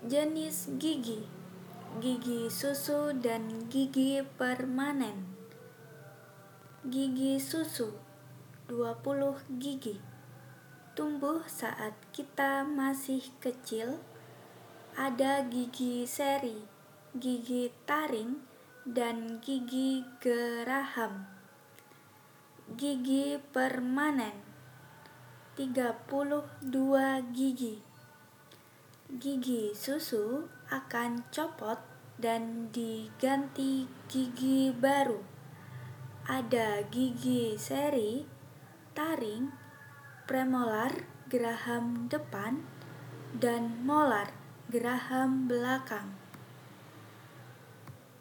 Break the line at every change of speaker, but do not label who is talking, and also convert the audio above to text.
Jenis gigi: gigi susu dan gigi permanen. Gigi susu 20 gigi. Tumbuh saat kita masih kecil. Ada gigi seri, gigi taring, dan gigi geraham. Gigi permanen 32 gigi. Gigi susu akan copot dan diganti gigi baru. Ada gigi seri, taring, premolar geraham depan, dan molar geraham belakang.